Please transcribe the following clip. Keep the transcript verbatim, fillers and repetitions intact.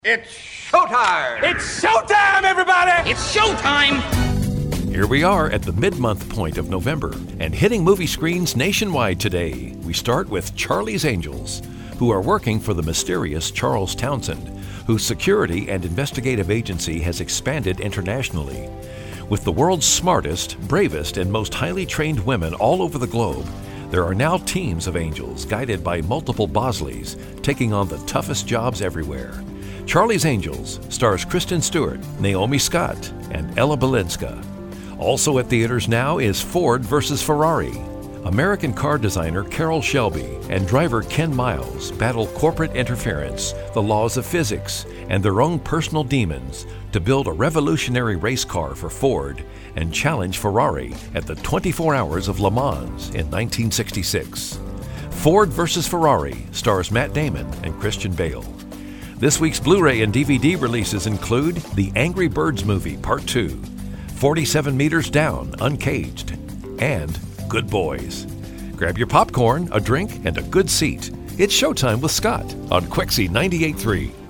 It's showtime! It's showtime, everybody! It's showtime! Here we are at the mid-month point of November and hitting movie screens nationwide today. We start with Charlie's Angels, who are working for the mysterious Charles Townsend, whose security and investigative agency has expanded internationally. With the world's smartest, bravest, and most highly trained women all over the globe, there are now teams of angels guided by multiple Bosleys taking on the toughest jobs everywhere. Charlie's Angels stars Kristen Stewart, Naomi Scott, and Ella Balinska. Also at theaters now is Ford versus Ferrari. American car designer Carroll Shelby and driver Ken Miles battle corporate interference, the laws of physics, and their own personal demons to build a revolutionary race car for Ford and challenge Ferrari at the twenty-four Hours of Le Mans in nineteen sixty-six. Ford versus Ferrari stars Matt Damon and Christian Bale. This week's Blu-ray and D V D releases include The Angry Birds Movie Part two, forty-seven Meters Down, Uncaged, and Good Boys. Grab your popcorn, a drink, and a good seat. It's showtime with Scott on Quixie ninety-eight point three.